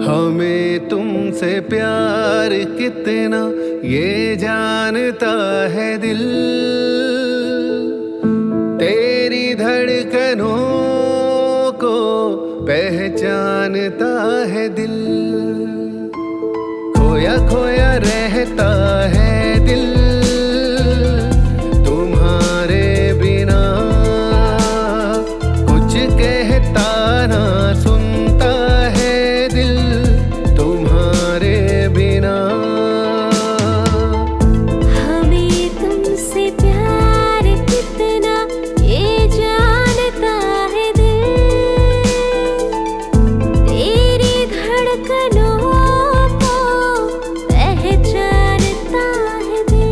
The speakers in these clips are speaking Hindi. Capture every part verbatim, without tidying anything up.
हमें तुमसे प्यार कितना ये जानता है दिल, तेरी धड़कनों को पहचानता है दिल। खोया खोया रहता है दिल तुम्हारे बिना, कुछ कहता ना सुनता है दिल तुम्हारे बिना। हमें तुमसे प्यार कितना ये जानता है दिल, तेरी धड़कनों को पहचानता है दिल।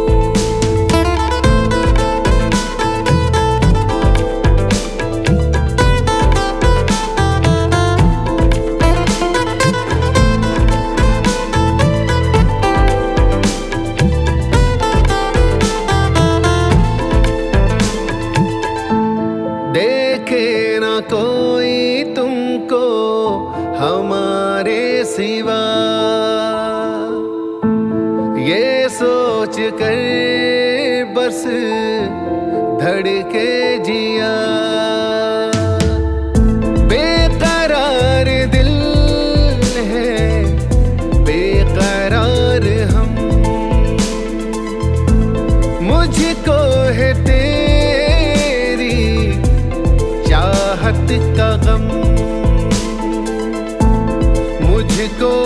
देखे ना कोई तुमको हमारे सिवा, ये सोच कर बस धड़के जिया। बेकरार दिल है बेकरार हम, मुझको है तेरी चाहत का गम, मुझको